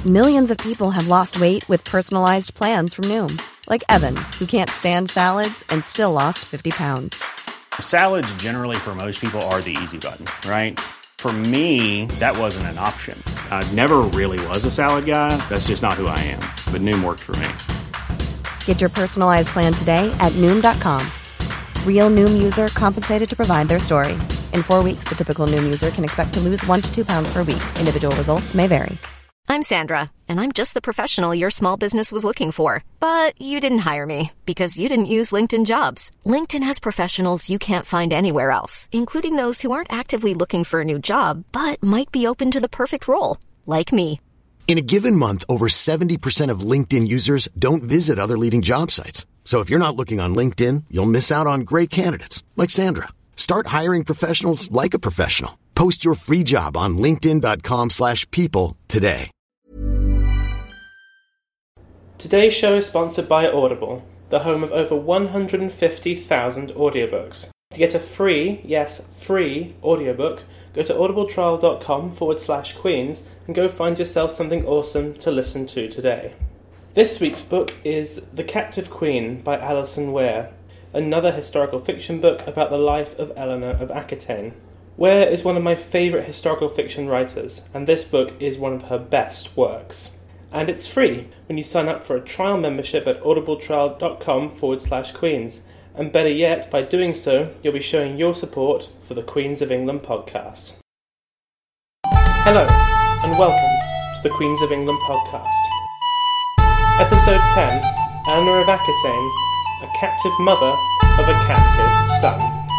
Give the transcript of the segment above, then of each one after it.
Millions of people have lost weight with personalized plans from Noom. Like Evan, who can't stand salads and still lost 50 pounds. Salads generally for most people are the easy button, right? For me, that wasn't an option. I never really was a salad guy. That's just not who I am. But Noom worked for me. Get your personalized plan today at Noom.com. Real Noom user compensated to provide their story. In 4 weeks, the typical Noom user can expect to lose 1 to 2 pounds per week. Individual results may vary. I'm Sandra, and I'm just the professional your small business was looking for. But you didn't hire me because you didn't use LinkedIn Jobs. LinkedIn has professionals you can't find anywhere else, including those who aren't actively looking for a new job, but might be open to the perfect role, like me. In a given month, over 70% of LinkedIn users don't visit other leading job sites. So if you're not looking on LinkedIn, you'll miss out on great candidates, like Sandra. Start hiring professionals like a professional. Post your free job on linkedin.com/people today. Today's show is sponsored by Audible, the home of over 150,000 audiobooks. To get a free, yes, free audiobook, go to audibletrial.com/Queens and go find yourself something awesome to listen to today. This week's book is The Captive Queen by Alison Ware, another historical fiction book about the life of Eleanor of Aquitaine. Ware is one of my favourite historical fiction writers, and this book is one of her best works. And it's free when you sign up for a trial membership at audibletrial.com/Queens. And better yet, by doing so, you'll be showing your support for the Queens of England podcast. Hello, and welcome to the Queens of England podcast. Episode 10, Eleanor of Aquitaine, a captive mother of a captive son.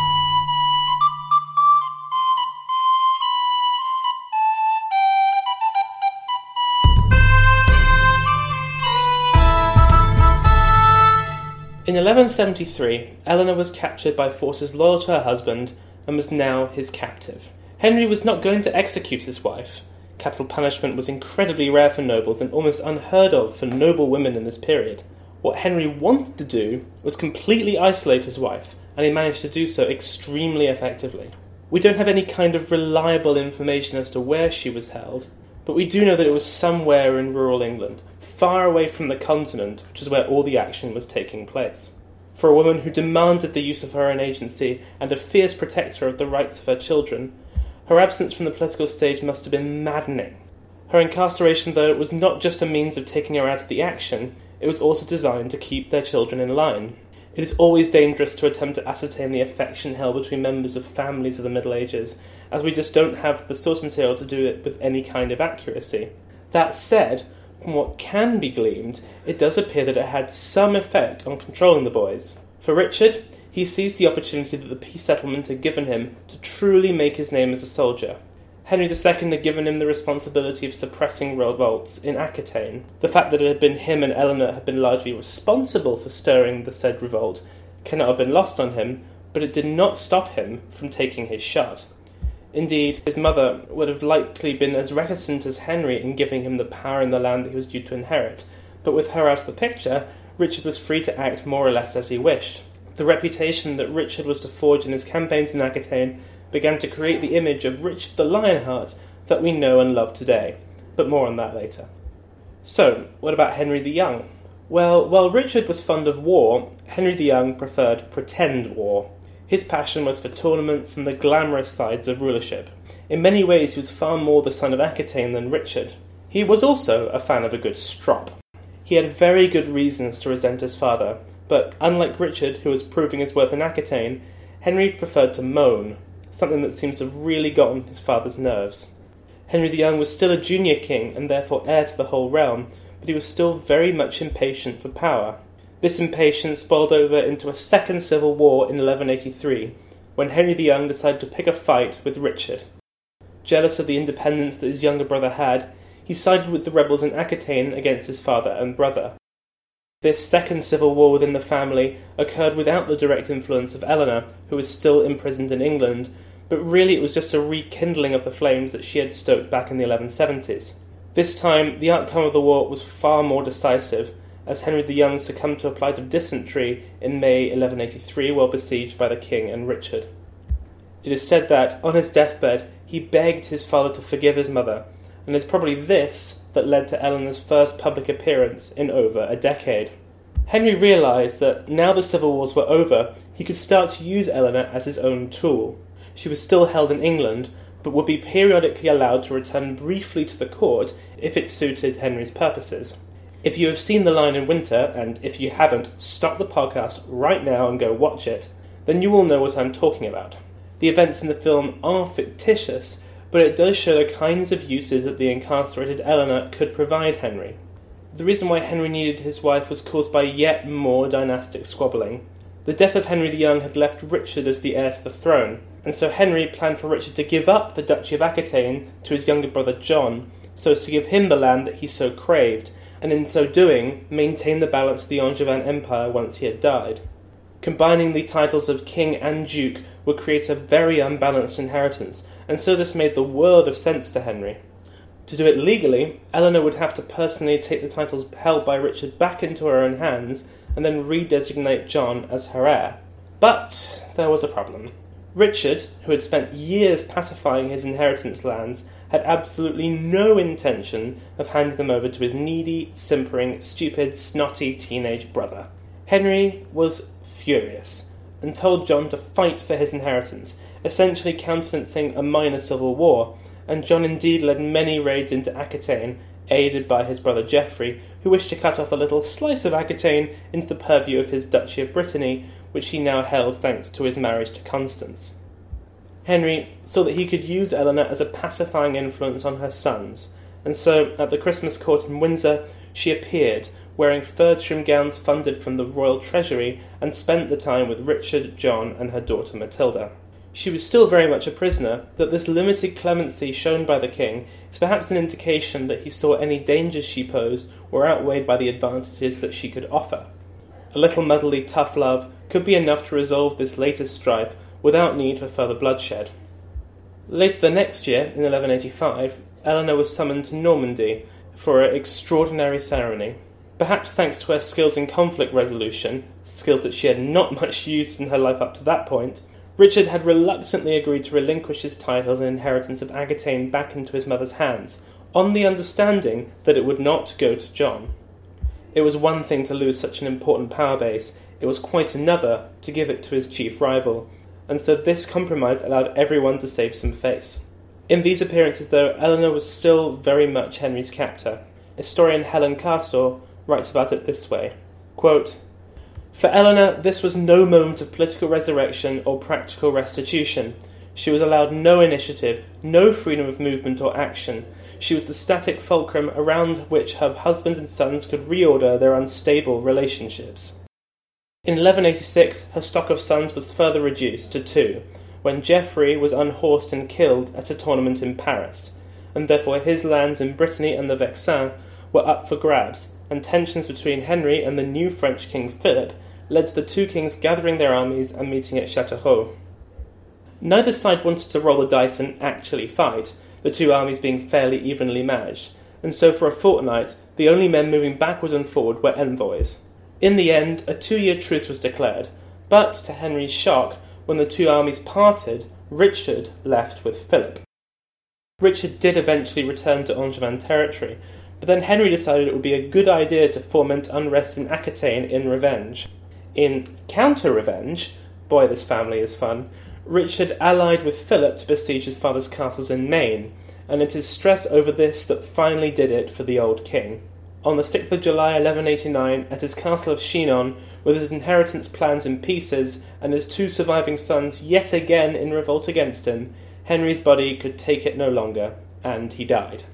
In 1173, Eleanor was captured by forces loyal to her husband and was now his captive. Henry was not going to execute his wife. Capital punishment was incredibly rare for nobles and almost unheard of for noble women in this period. What Henry wanted to do was completely isolate his wife, and he managed to do so extremely effectively. We don't have any kind of reliable information as to where she was held, but we do know that it was somewhere in rural England, far away from the continent, which is where all the action was taking place. For a woman who demanded the use of her own agency and a fierce protector of the rights of her children, her absence from the political stage must have been maddening. Her incarceration, though, was not just a means of taking her out of the action, it was also designed to keep their children in line. It is always dangerous to attempt to ascertain the affection held between members of families of the Middle Ages, as we just don't have the source material to do it with any kind of accuracy. That said, from what can be gleaned, it does appear that it had some effect on controlling the boys. For Richard, he seized the opportunity that the peace settlement had given him to truly make his name as a soldier. Henry II had given him the responsibility of suppressing revolts in Aquitaine. The fact that it had been him and Eleanor had been largely responsible for stirring the said revolt cannot have been lost on him, but it did not stop him from taking his shot. Indeed, his mother would have likely been as reticent as Henry in giving him the power in the land that he was due to inherit, but with her out of the picture, Richard was free to act more or less as he wished. The reputation that Richard was to forge in his campaigns in Aquitaine began to create the image of Richard the Lionheart that we know and love today, but more on that later. So, what about Henry the Young? Well, while Richard was fond of war, Henry the Young preferred pretend war. His passion was for tournaments and the glamorous sides of rulership. In many ways he was far more the son of Aquitaine than Richard. He was also a fan of a good strop. He had very good reasons to resent his father, but unlike Richard, who was proving his worth in Aquitaine, Henry preferred to moan, something that seems to have really got on his father's nerves. Henry the Young was still a junior king and therefore heir to the whole realm, but he was still very much impatient for power. This impatience boiled over into a second civil war in 1183, when Henry the Young decided to pick a fight with Richard. Jealous of the independence that his younger brother had, he sided with the rebels in Aquitaine against his father and brother. This second civil war within the family occurred without the direct influence of Eleanor, who was still imprisoned in England, but really it was just a rekindling of the flames that she had stoked back in the 1170s. This time, the outcome of the war was far more decisive, as Henry the Young succumbed to a plight of dysentery in May 1183 while besieged by the king and Richard. It is said that, on his deathbed, he begged his father to forgive his mother, and it's probably this that led to Eleanor's first public appearance in over a decade. Henry realised that now the civil wars were over, he could start to use Eleanor as his own tool. She was still held in England, but would be periodically allowed to return briefly to the court if it suited Henry's purposes. If you have seen The Lion in Winter, and if you haven't, stop the podcast right now and go watch it, then you will know what I'm talking about. The events in the film are fictitious, but it does show the kinds of uses that the incarcerated Eleanor could provide Henry. The reason why Henry needed his wife was caused by yet more dynastic squabbling. The death of Henry the Young had left Richard as the heir to the throne, and so Henry planned for Richard to give up the Duchy of Aquitaine to his younger brother John, so as to give him the land that he so craved, and in so doing, maintain the balance of the Angevin Empire once he had died. Combining the titles of king and duke would create a very unbalanced inheritance, and so this made the world of sense to Henry. To do it legally, Eleanor would have to personally take the titles held by Richard back into her own hands, and then redesignate John as her heir. But there was a problem. Richard, who had spent years pacifying his inheritance lands, had absolutely no intention of handing them over to his needy, simpering, stupid, snotty teenage brother. Henry was furious, and told John to fight for his inheritance, essentially countenancing a minor civil war, and John indeed led many raids into Aquitaine, aided by his brother Geoffrey, who wished to cut off a little slice of Aquitaine into the purview of his Duchy of Brittany, which he now held thanks to his marriage to Constance. Henry saw that he could use Eleanor as a pacifying influence on her sons, and so, at the Christmas court in Windsor, she appeared, wearing furred trim gowns funded from the royal treasury, and spent the time with Richard, John, and her daughter Matilda. She was still very much a prisoner, that this limited clemency shown by the king is perhaps an indication that he saw any dangers she posed were outweighed by the advantages that she could offer. A little motherly tough love could be enough to resolve this latest strife without need for further bloodshed. Later the next year, in 1185, Eleanor was summoned to Normandy for an extraordinary ceremony. Perhaps thanks to her skills in conflict resolution, skills that she had not much used in her life up to that point, Richard had reluctantly agreed to relinquish his titles and inheritance of Aquitaine back into his mother's hands, on the understanding that it would not go to John. It was one thing to lose such an important power base, it was quite another to give it to his chief rival, and so this compromise allowed everyone to save some face. In these appearances, though, Eleanor was still very much Henry's captor. Historian Helen Castor writes about it this way, quote, "For Eleanor, this was no moment of political resurrection or practical restitution. She was allowed no initiative, no freedom of movement or action. She was the static fulcrum around which her husband and sons could reorder their unstable relationships." In 1186, her stock of sons was further reduced to 2, when Geoffrey was unhorsed and killed at a tournament in Paris, and therefore his lands in Brittany and the Vexin were up for grabs, and tensions between Henry and the new French king Philip led to the two kings gathering their armies and meeting at Châteauroux. Neither side wanted to roll the dice and actually fight, the two armies being fairly evenly matched, and so for a fortnight the only men moving backwards and forward were envoys. In the end, a 2-year truce was declared, but to Henry's shock, when the two armies parted, Richard left with Philip. Richard did eventually return to Angevin territory, but then Henry decided it would be a good idea to foment unrest in Aquitaine in revenge. In counter-revenge, boy this family is fun, Richard allied with Philip to besiege his father's castles in Maine, and it is stress over this that finally did it for the old king. On the 6th of July 1189, at his castle of Chinon, with his inheritance plans in pieces, and his 2 surviving sons yet again in revolt against him, Henry's body could take it no longer, and he died.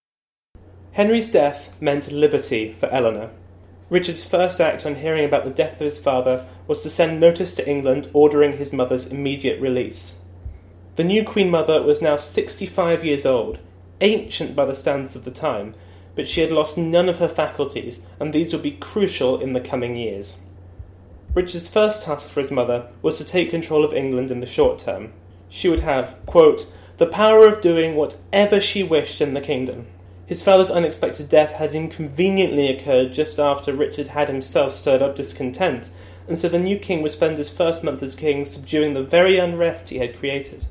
Henry's death meant liberty for Eleanor. Richard's first act on hearing about the death of his father was to send notice to England ordering his mother's immediate release. The new Queen Mother was now 65 years old, ancient by the standards of the time, but she had lost none of her faculties, and these would be crucial in the coming years. Richard's first task for his mother was to take control of England in the short term. She would have, quote, the power of doing whatever she wished in the kingdom. His father's unexpected death had inconveniently occurred just after Richard had himself stirred up discontent, and so the new king would spend his first month as king subduing the very unrest he had created.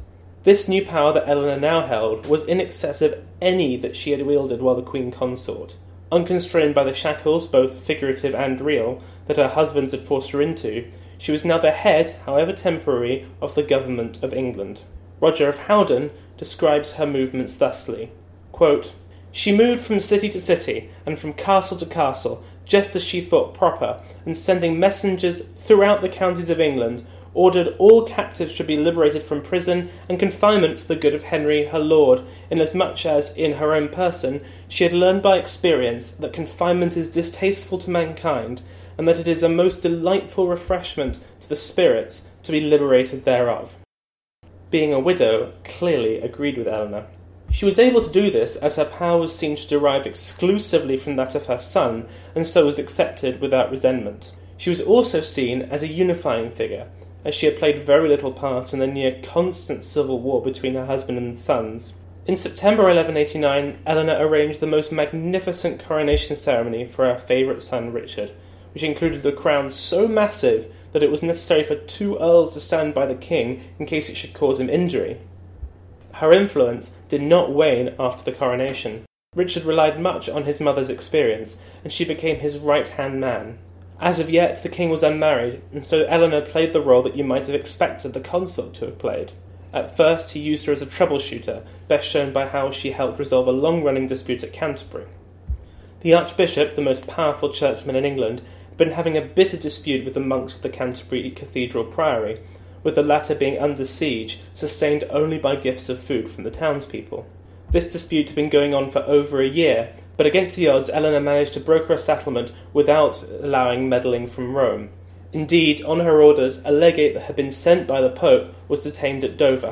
This new power that Eleanor now held was in excess of any that she had wielded while the Queen Consort. Unconstrained by the shackles, both figurative and real, that her husbands had forced her into, she was now the head, however temporary, of the government of England. Roger of Howden describes her movements thusly, quote, "She moved from city to city, and from castle to castle, just as she thought proper, and sending messengers throughout the counties of England, ordered all captives to be liberated from prison and confinement for the good of Henry her lord, inasmuch as, in her own person, she had learned by experience that confinement is distasteful to mankind, and that it is a most delightful refreshment to the spirits to be liberated thereof." Being a widow, clearly agreed with Eleanor. She was able to do this as her power was seen to derive exclusively from that of her son, and so was accepted without resentment. She was also seen as a unifying figure, as she had played very little part in the near-constant civil war between her husband and sons. In September 1189, Eleanor arranged the most magnificent coronation ceremony for her favourite son Richard, which included a crown so massive that it was necessary for 2 earls to stand by the king in case it should cause him injury. Her influence did not wane after the coronation. Richard relied much on his mother's experience, and she became his right-hand man. As of yet, the king was unmarried, and so Eleanor played the role that you might have expected the consort to have played. At first, he used her as a troubleshooter, best shown by how she helped resolve a long-running dispute at Canterbury. The Archbishop, the most powerful churchman in England, had been having a bitter dispute with the monks of the Canterbury Cathedral Priory, with the latter being under siege, sustained only by gifts of food from the townspeople. This dispute had been going on for over a year, but against the odds Eleanor managed to broker a settlement without allowing meddling from Rome. Indeed, on her orders, a legate that had been sent by the Pope was detained at Dover.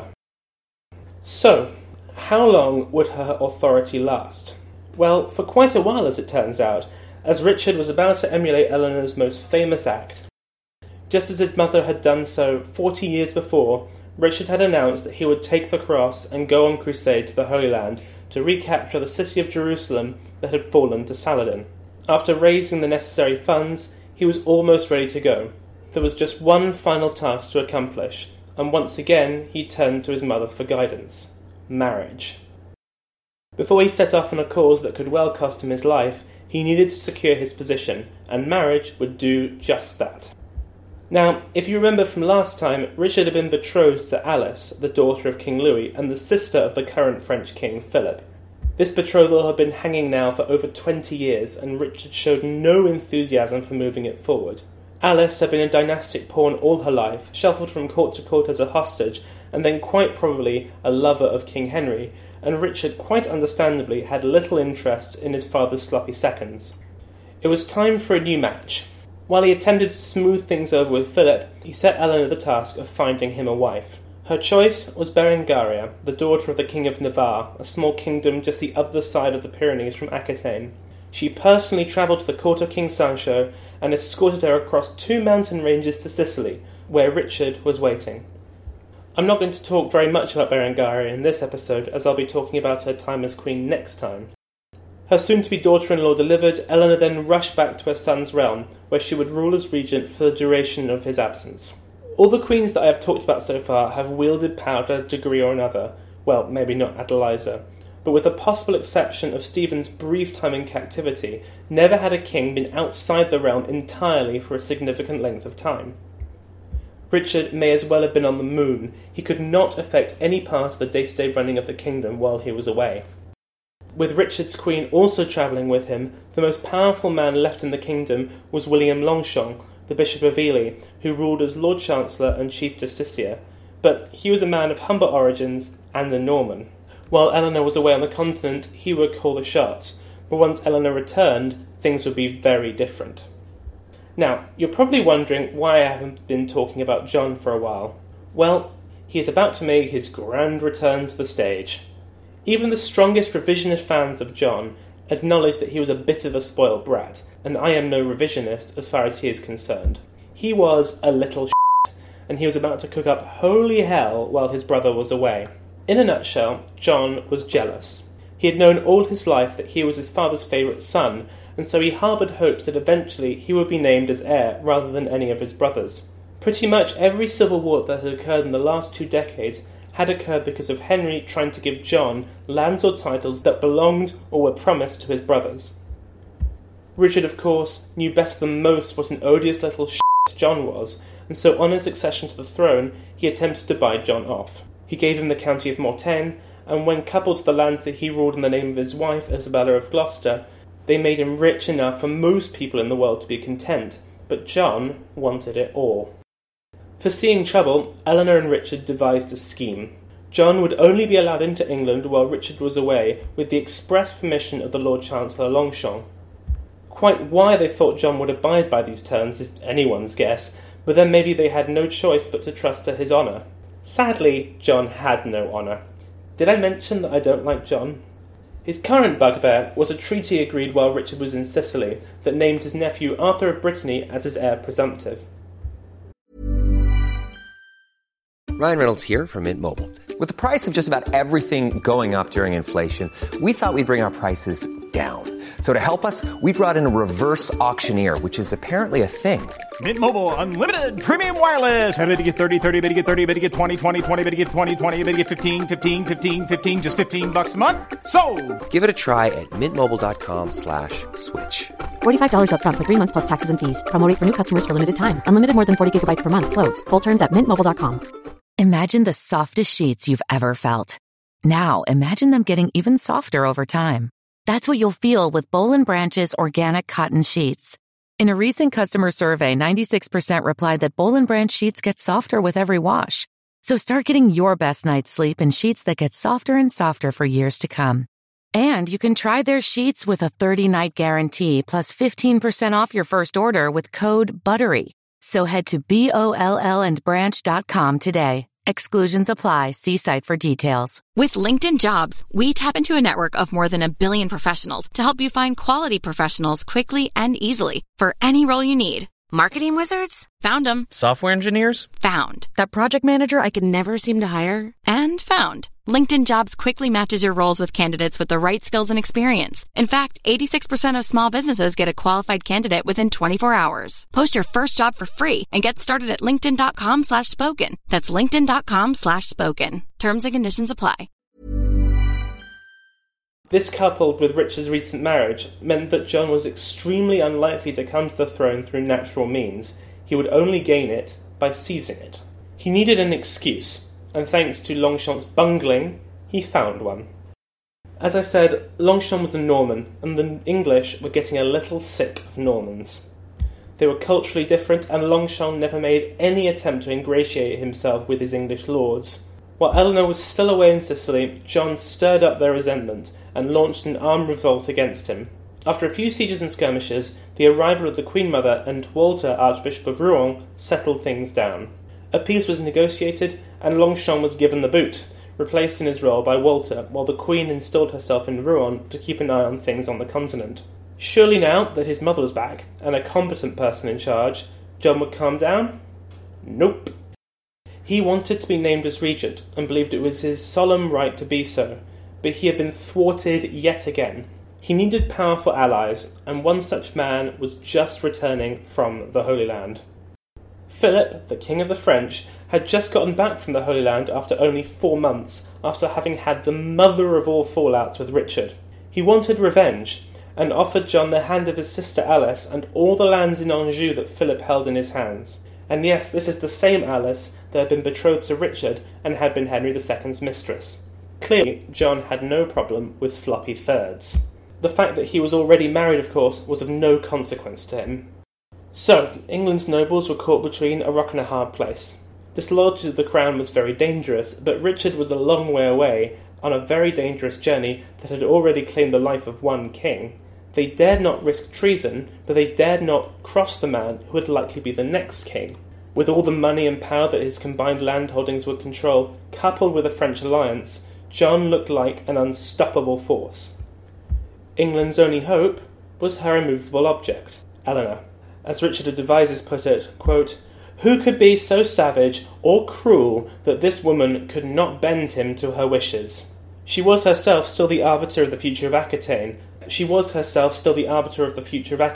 So, how long would her authority last? Well, for quite a while as it turns out, as Richard was about to emulate Eleanor's most famous act. Just as his mother had done so 40 years before, Richard had announced that he would take the cross and go on crusade to the Holy Land to recapture the city of Jerusalem that had fallen to Saladin. After raising the necessary funds, he was almost ready to go. There was just one final task to accomplish, and once again he turned to his mother for guidance: marriage. Before he set off on a cause that could well cost him his life, he needed to secure his position, and marriage would do just that. Now, if you remember from last time, Richard had been betrothed to Alice, the daughter of King Louis, and the sister of the current French king, Philip. This betrothal had been hanging now for over 20 years, and Richard showed no enthusiasm for moving it forward. Alice had been a dynastic pawn all her life, shuffled from court to court as a hostage, and then quite probably a lover of King Henry, and Richard quite understandably had little interest in his father's sloppy seconds. It was time for a new match. While he attempted to smooth things over with Philip, he set Eleanor the task of finding him a wife. Her choice was Berengaria, the daughter of the King of Navarre, a small kingdom just the other side of the Pyrenees from Aquitaine. She personally travelled to the court of King Sancho and escorted her across 2 mountain ranges to Sicily, where Richard was waiting. I'm not going to talk very much about Berengaria in this episode, as I'll be talking about her time as queen next time. Her soon-to-be daughter-in-law delivered, Eleanor then rushed back to her son's realm, where she would rule as regent for the duration of his absence. All the queens that I have talked about so far have wielded power to a degree or another. Well, maybe not Adeliza, but with the possible exception of Stephen's brief time in captivity, never had a king been outside the realm entirely for a significant length of time. Richard may as well have been on the moon. He could not affect any part of the day-to-day running of the kingdom while he was away. With Richard's queen also travelling with him, the most powerful man left in the kingdom was William Longchamp, the Bishop of Ely, who ruled as Lord Chancellor and Chief Justiciar, but he was a man of humble origins and a Norman. While Eleanor was away on the continent, he would call the shots, but once Eleanor returned, things would be very different. Now, you're probably wondering why I haven't been talking about John for a while. Well, he is about to make his grand return to the stage. Even the strongest revisionist fans of John acknowledge that he was a bit of a spoiled brat, and I am no revisionist as far as he is concerned. He was a little shit, and he was about to cook up holy hell while his brother was away. In a nutshell, John was jealous. He had known all his life that he was his father's favourite son, and so he harboured hopes that eventually he would be named as heir rather than any of his brothers. Pretty much every civil war that had occurred in the last 2 decades had occurred because of Henry trying to give John lands or titles that belonged or were promised to his brothers. Richard, of course, knew better than most what an odious little shit John was, and so on his accession to the throne, he attempted to buy John off. He gave him the county of Mortain, and when coupled to the lands that he ruled in the name of his wife, Isabella of Gloucester, they made him rich enough for most people in the world to be content, but John wanted it all. Foreseeing trouble, Eleanor and Richard devised a scheme. John would only be allowed into England while Richard was away, with the express permission of the Lord Chancellor Longchamp. Quite why they thought John would abide by these terms is anyone's guess, but then maybe they had no choice but to trust to his honour. Sadly, John had no honour. Did I mention that I don't like John? His current bugbear was a treaty agreed while Richard was in Sicily that named his nephew Arthur of Brittany as his heir presumptive. Ryan Reynolds here from Mint Mobile. With the price of just about everything going up during inflation, we thought we'd bring our prices down. So to help us, we brought in a reverse auctioneer, which is apparently a thing. Mint Mobile Unlimited Premium Wireless. How to get 30, 30, bit to get 30, bit to get 20, 20, 20, bit to get 20, 20, bit to get 15, 15, 15, 15, just $15 a month? Sold! Give it a try at mintmobile.com/switch. $45 up front for 3 months plus taxes and fees. Promo rate for new customers for limited time. Unlimited more than 40 gigabytes per month. Slows full terms at mintmobile.com. Imagine the softest sheets you've ever felt. Now imagine them getting even softer over time. That's what you'll feel with Boll & Branch's organic cotton sheets. In a recent customer survey, 96% replied that Boll & Branch sheets get softer with every wash. So start getting your best night's sleep in sheets that get softer and softer for years to come. And you can try their sheets with a 30-night guarantee plus 15% off your first order with code BUTTERY. So head to BOLLandbranch.com today. Exclusions apply. See site for details. With LinkedIn Jobs, we tap into a network of more than 1 billion professionals to help you find quality professionals quickly and easily for any role you need. Marketing wizards? Found them. Software engineers? Found. That project manager I could never seem to hire? And found. LinkedIn Jobs quickly matches your roles with candidates with the right skills and experience. In fact, 86% of small businesses get a qualified candidate within 24 hours. Post your first job for free and get started at linkedin.com/spoken. That's linkedin.com/spoken. Terms and conditions apply. This, coupled with Richard's recent marriage, meant that John was extremely unlikely to come to the throne through natural means. He would only gain it by seizing it. He needed an excuse, and thanks to Longchamp's bungling, he found one. As I said, Longchamp was a Norman, and the English were getting a little sick of Normans. They were culturally different, and Longchamp never made any attempt to ingratiate himself with his English lords. While Eleanor was still away in Sicily, John stirred up their resentment and launched an armed revolt against him. After a few sieges and skirmishes, the arrival of the Queen Mother and Walter, Archbishop of Rouen, settled things down. A peace was negotiated, and Longchamp was given the boot, replaced in his role by Walter, while the Queen installed herself in Rouen to keep an eye on things on the continent. Surely now that his mother was back, and a competent person in charge, John would calm down? Nope. He wanted to be named as regent, and believed it was his solemn right to be so, but he had been thwarted yet again. He needed powerful allies, and one such man was just returning from the Holy Land. Philip, the King of the French, had just gotten back from the Holy Land after only 4 months, after having had the mother of all fallouts with Richard. He wanted revenge, and offered John the hand of his sister Alice and all the lands in Anjou that Philip held in his hands. And yes, this is the same Alice that had been betrothed to Richard and had been Henry II's mistress. Clearly, John had no problem with sloppy thirds. The fact that he was already married, of course, was of no consequence to him. So, England's nobles were caught between a rock and a hard place. Disloyalty to the crown was very dangerous, but Richard was a long way away, on a very dangerous journey that had already claimed the life of one king. They dared not risk treason, but they dared not cross the man who would likely be the next king. With all the money and power that his combined landholdings would control, coupled with a French alliance, John looked like an unstoppable force. England's only hope was her immovable object, Eleanor. As Richard of Devizes put it, quote, "Who could be so savage or cruel that this woman could not bend him to her wishes?" She was herself still the arbiter of the future of Aquitaine, a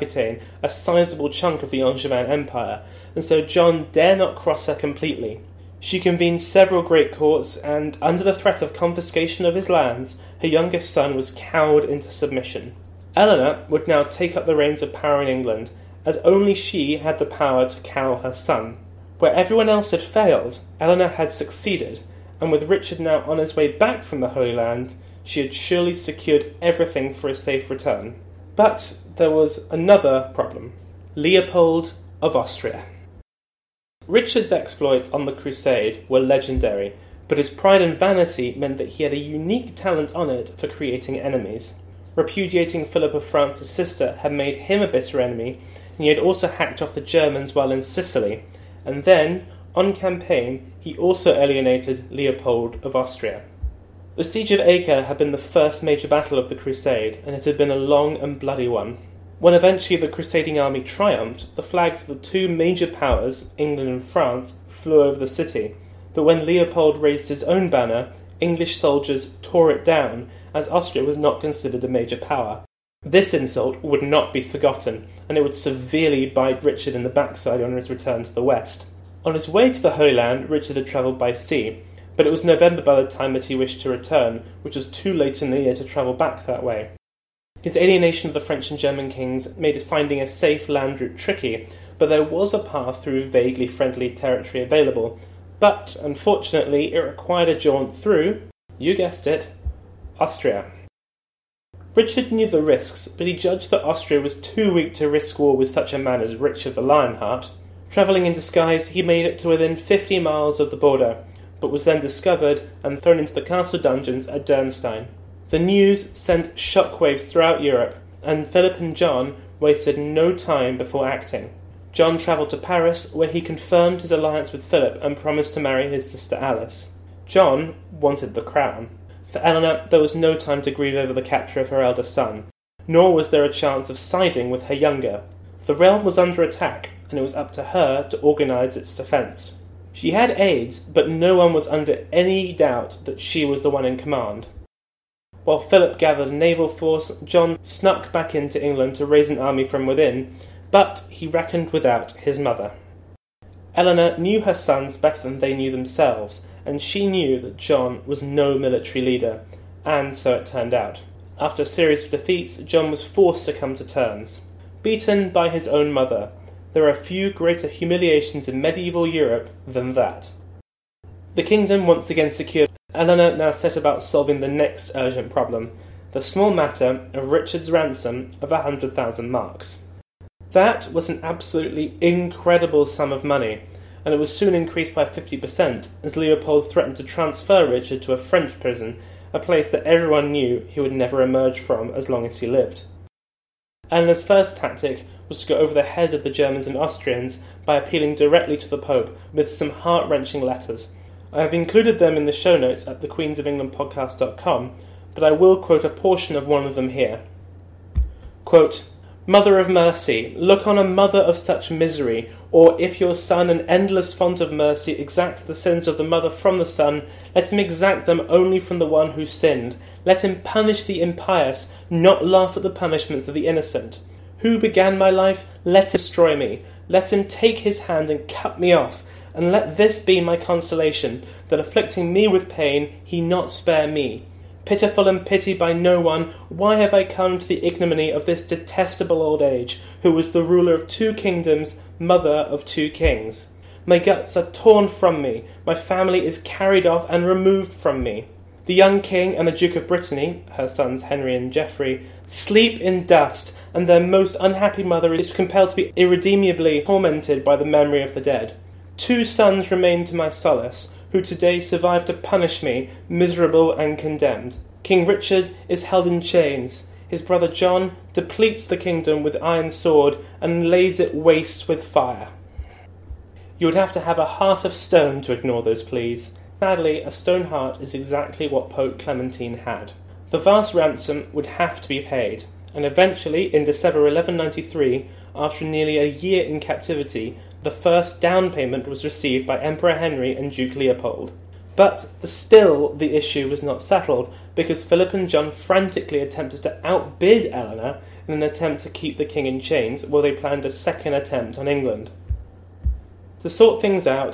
sizable chunk of the Angevin Empire, and so John dare not cross her completely. She convened several great courts, and under the threat of confiscation of his lands, her youngest son was cowed into submission. Eleanor would now take up the reins of power in England, as only she had the power to cow her son. Where everyone else had failed, Eleanor had succeeded, and with Richard now on his way back from the Holy Land, she had surely secured everything for a safe return. But there was another problem: Leopold of Austria. Richard's exploits on the Crusade were legendary, but his pride and vanity meant that he had a unique talent on it for creating enemies. Repudiating Philip of France's sister had made him a bitter enemy, and he had also hacked off the Germans while in Sicily, and then, on campaign, he also alienated Leopold of Austria. The Siege of Acre had been the first major battle of the Crusade, and it had been a long and bloody one. When eventually the crusading army triumphed, the flags of the two major powers, England and France, flew over the city, but when Leopold raised his own banner, English soldiers tore it down, as Austria was not considered a major power. This insult would not be forgotten, and it would severely bite Richard in the backside on his return to the west. On his way to the Holy Land, Richard had travelled by sea, but it was November by the time that he wished to return, which was too late in the year to travel back that way. His alienation of the French and German kings made finding a safe land route tricky, but there was a path through vaguely friendly territory available. But, unfortunately, it required a jaunt through, you guessed it, Austria. Richard knew the risks, but he judged that Austria was too weak to risk war with such a man as Richard the Lionheart. Travelling in disguise, he made it to within 50 miles of the border, but was then discovered and thrown into the castle dungeons at Dürnstein. The news sent shockwaves throughout Europe, and Philip and John wasted no time before acting. John travelled to Paris, where he confirmed his alliance with Philip and promised to marry his sister Alice. John wanted the crown. For Eleanor, there was no time to grieve over the capture of her elder son, nor was there a chance of siding with her younger. The realm was under attack, and it was up to her to organise its defence. She had aides, but no one was under any doubt that she was the one in command. While Philip gathered a naval force, John snuck back into England to raise an army from within, but he reckoned without his mother. Eleanor knew her sons better than they knew themselves, and she knew that John was no military leader, and so it turned out. After a series of defeats, John was forced to come to terms. Beaten by his own mother, there are few greater humiliations in medieval Europe than that. The kingdom once again secured, Eleanor now set about solving the next urgent problem, the small matter of Richard's ransom of 100,000 marks. That was an absolutely incredible sum of money, and it was soon increased by 50% as Leopold threatened to transfer Richard to a French prison, a place that everyone knew he would never emerge from as long as he lived. Eleanor's first tactic was to go over the head of the Germans and Austrians by appealing directly to the Pope with some heart-wrenching letters. I have included them in the show notes at thequeensofenglandpodcast.com, but I will quote a portion of one of them here. Quote, "Mother of mercy, look on a mother of such misery, or if your son, an endless font of mercy, exacts the sins of the mother from the son, let him exact them only from the one who sinned. Let him punish the impious, not laugh at the punishments of the innocent. Who began my life? Let him destroy me. Let him take his hand and cut me off. And let this be my consolation, that afflicting me with pain, he not spare me. Pitiful and pitied by no one, why have I come to the ignominy of this detestable old age, who was the ruler of 2 kingdoms, mother of 2 kings? My guts are torn from me, my family is carried off and removed from me. The young king and the Duke of Brittany, her sons Henry and Geoffrey, sleep in dust, and their most unhappy mother is compelled to be irredeemably tormented by the memory of the dead. 2 sons remain to my solace, who today survive to punish me, miserable and condemned. King Richard is held in chains. His brother John depletes the kingdom with iron sword and lays it waste with fire." You would have to have a heart of stone to ignore those pleas. Sadly, a stone heart is exactly what Pope Clementine had. The vast ransom would have to be paid, and eventually, in December 1193, after nearly a year in captivity, the first down payment was received by Emperor Henry and Duke Leopold. But still the issue was not settled, because Philip and John frantically attempted to outbid Eleanor in an attempt to keep the king in chains, while they planned a second attempt on England. To sort things out,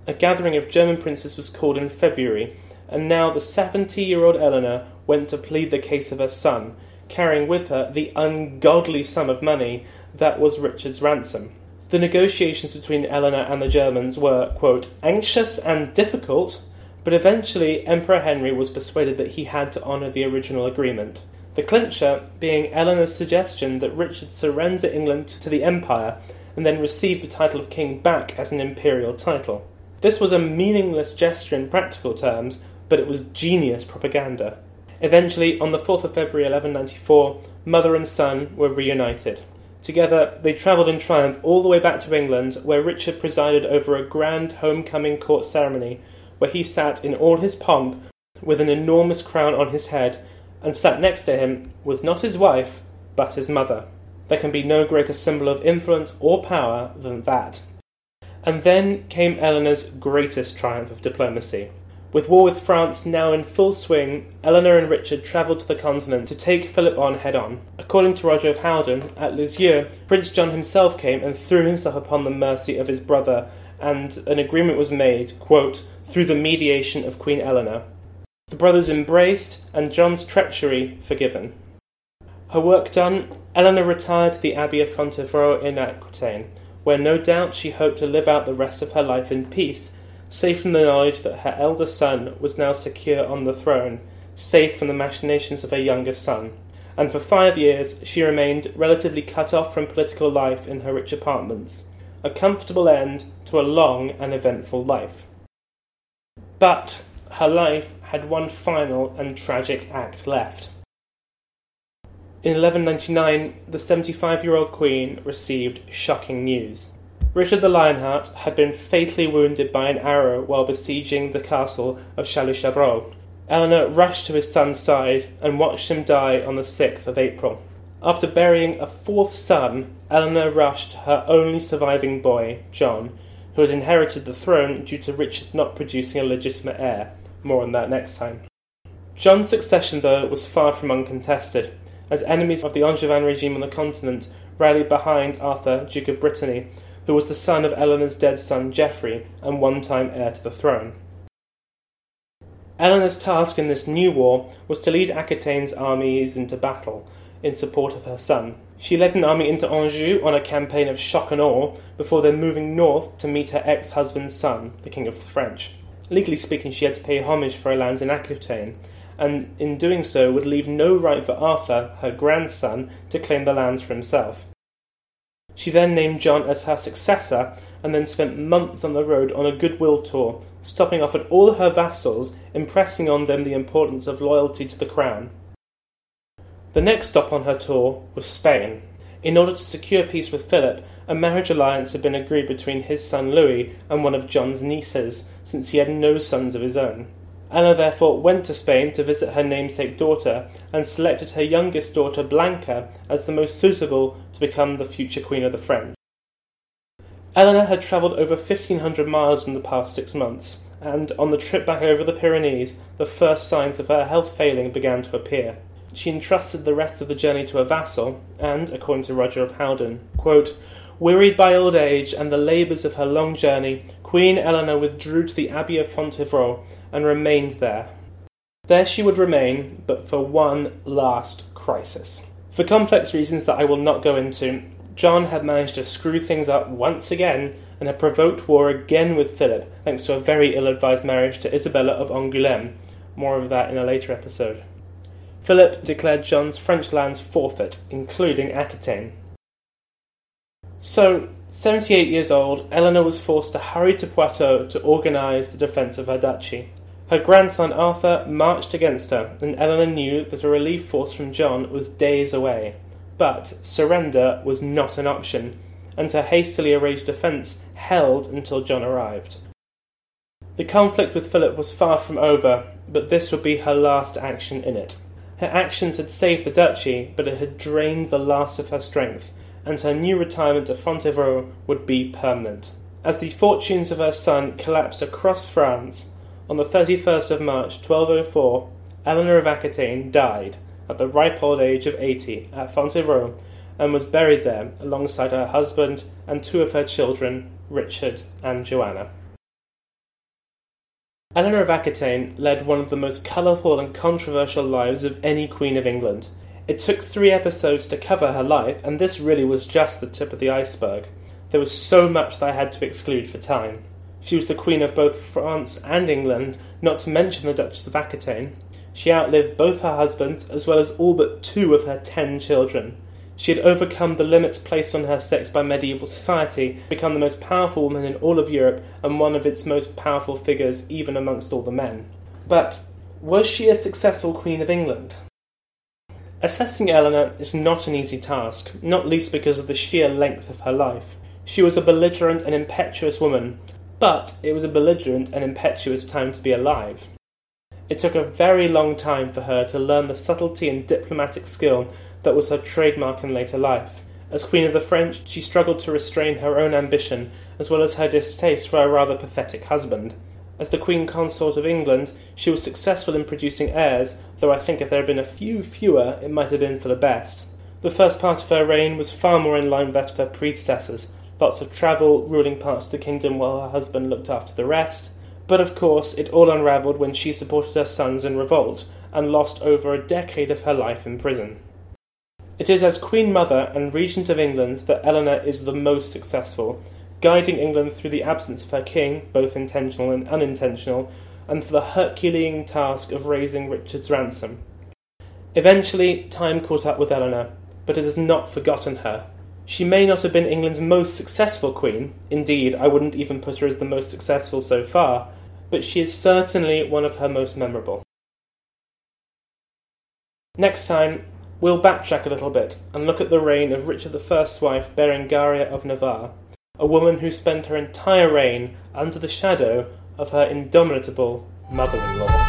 A gathering of German princes was called in February, and now the 70-year-old Eleanor went to plead the case of her son, carrying with her the ungodly sum of money that was Richard's ransom. The negotiations between Eleanor and the Germans were, quote, anxious and difficult, but eventually Emperor Henry was persuaded that he had to honour the original agreement. The clincher being Eleanor's suggestion that Richard surrender England to the Empire and then receive the title of king back as an imperial title. This was a meaningless gesture in practical terms, but it was genius propaganda. Eventually, on the 4th of February 1194, mother and son were reunited. Together, they travelled in triumph all the way back to England, where Richard presided over a grand homecoming court ceremony, where he sat in all his pomp with an enormous crown on his head, and sat next to him was not his wife, but his mother. There can be no greater symbol of influence or power than that. And then came Eleanor's greatest triumph of diplomacy. With war with France now in full swing, Eleanor and Richard travelled to the continent to take Philip on head-on. According to Roger of Howden, at Lisieux, Prince John himself came and threw himself upon the mercy of his brother, and an agreement was made, quote, through the mediation of Queen Eleanor. The brothers embraced, and John's treachery forgiven. Her work done, Eleanor retired to the Abbey of Fontevraud in Aquitaine, where no doubt she hoped to live out the rest of her life in peace, safe in the knowledge that her elder son was now secure on the throne, safe from the machinations of her younger son. And for 5 years she remained relatively cut off from political life in her rich apartments, a comfortable end to a long and eventful life. But her life had one final and tragic act left. In 1199, the 75-year-old queen received shocking news. Richard the Lionheart had been fatally wounded by an arrow while besieging the castle of Chalus-Chabrol. Eleanor rushed to his son's side and watched him die on the 6th of April. After burying a 4th son, Eleanor rushed to her only surviving boy, John, who had inherited the throne due to Richard not producing a legitimate heir. More on that next time. John's succession, though, was far from uncontested, as enemies of the Angevin regime on the continent rallied behind Arthur, Duke of Brittany, who was the son of Eleanor's dead son Geoffrey and one-time heir to the throne. Eleanor's task in this new war was to lead Aquitaine's armies into battle in support of her son. She led an army into Anjou on a campaign of shock and awe before then moving north to meet her ex-husband's son, the King of the French. Legally speaking, she had to pay homage for her lands in Aquitaine, and in doing so would leave no right for Arthur, her grandson, to claim the lands for himself. She then named John as her successor, and then spent months on the road on a goodwill tour, stopping off at all her vassals, impressing on them the importance of loyalty to the crown. The next stop on her tour was Spain. In order to secure peace with Philip, a marriage alliance had been agreed between his son Louis and one of John's nieces, since he had no sons of his own. Eleanor therefore went to Spain to visit her namesake daughter, and selected her youngest daughter Blanca as the most suitable to become the future Queen of the French. Eleanor had travelled over 1,500 miles in the past 6 months, and on the trip back over the Pyrenees, the first signs of her health failing began to appear. She entrusted the rest of the journey to a vassal, and, according to Roger of Howden, quote, wearied by old age and the labours of her long journey, Queen Eleanor withdrew to the Abbey of Fontevraud and remained there. There she would remain, but for one last crisis. For complex reasons that I will not go into, John had managed to screw things up once again and had provoked war again with Philip, thanks to a very ill-advised marriage to Isabella of Angoulême. More of that in a later episode. Philip declared John's French lands forfeit, including Aquitaine. So, 78 years old, Eleanor was forced to hurry to Poitou to organise the defence of her duchy. Her grandson Arthur marched against her, and Eleanor knew that a relief force from John was days away. But surrender was not an option, and her hastily arranged defence held until John arrived. The conflict with Philip was far from over, but this would be her last action in it. Her actions had saved the duchy, but it had drained the last of her strength, and her new retirement to Fontevraud would be permanent. As the fortunes of her son collapsed across France, on the 31st of March 1204, Eleanor of Aquitaine died at the ripe old age of 80 at Fontevraud, and was buried there alongside her husband and 2 of her children, Richard and Joanna. Eleanor of Aquitaine led one of the most colourful and controversial lives of any Queen of England. It took 3 episodes to cover her life, and this really was just the tip of the iceberg. There was so much that I had to exclude for time. She was the Queen of both France and England, not to mention the Duchess of Aquitaine. She outlived both her husbands, as well as all but 2 of her 10 children. She had overcome the limits placed on her sex by medieval society, become the most powerful woman in all of Europe, and one of its most powerful figures even amongst all the men. But was she a successful Queen of England? Assessing Eleanor is not an easy task, not least because of the sheer length of her life. She was a belligerent and impetuous woman, but it was a belligerent and impetuous time to be alive. It took a very long time for her to learn the subtlety and diplomatic skill that was her trademark in later life. As Queen of the French, she struggled to restrain her own ambition, as well as her distaste for a rather pathetic husband. As the Queen Consort of England, she was successful in producing heirs, though I think if there had been a few fewer, it might have been for the best. The first part of her reign was far more in line with that of her predecessors, lots of travel, ruling parts of the kingdom while her husband looked after the rest. But of course, it all unravelled when she supported her sons in revolt, and lost over a decade of her life in prison. It is as Queen Mother and Regent of England that Eleanor is the most successful, guiding England through the absence of her king, both intentional and unintentional, and for the Herculean task of raising Richard's ransom. Eventually, time caught up with Eleanor, but it has not forgotten her. She may not have been England's most successful queen, indeed, I wouldn't even put her as the most successful so far, but she is certainly one of her most memorable. Next time, we'll backtrack a little bit and look at the reign of Richard I's wife, Berengaria of Navarre, a woman who spent her entire reign under the shadow of her indomitable mother-in-law.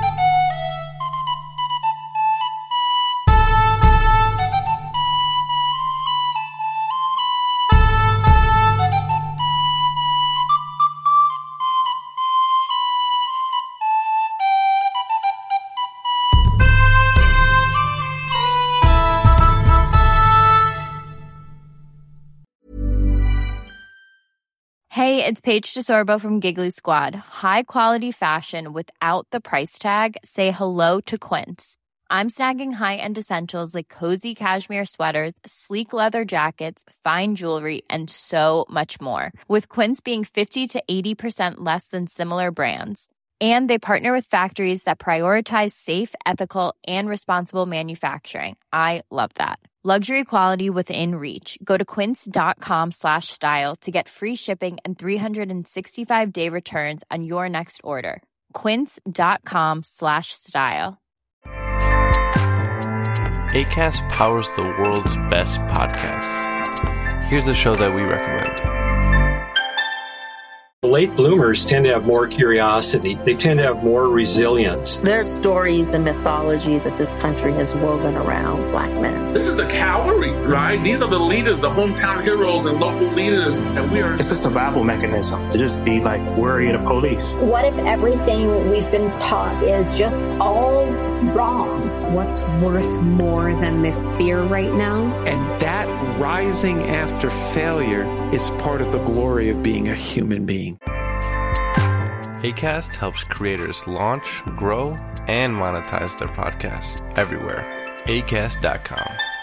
Hey, it's Paige DeSorbo from Giggly Squad. High quality fashion without the price tag. Say hello to Quince. I'm snagging high-end essentials like cozy cashmere sweaters, sleek leather jackets, fine jewelry, and so much more. With Quince being 50 to 80% less than similar brands. And they partner with factories that prioritize safe, ethical, and responsible manufacturing. I love that. Luxury quality within reach. Go to quince.com/style to get free shipping and 365-day returns on your next order. Quince.com/style. Acast powers the world's best podcasts. Here's a show that we recommend. Late bloomers tend to have more curiosity. They tend to have more resilience. There's stories and mythology that this country has woven around Black men. This is the cavalry, right? These are the leaders, the hometown heroes and local leaders. And we are... It's a survival mechanism to just be like worry of the police. What if everything we've been taught is just all wrong? What's worth more than this fear right now? And that rising after failure is part of the glory of being a human being. Acast helps creators launch, grow, and monetize their podcasts everywhere. Acast.com.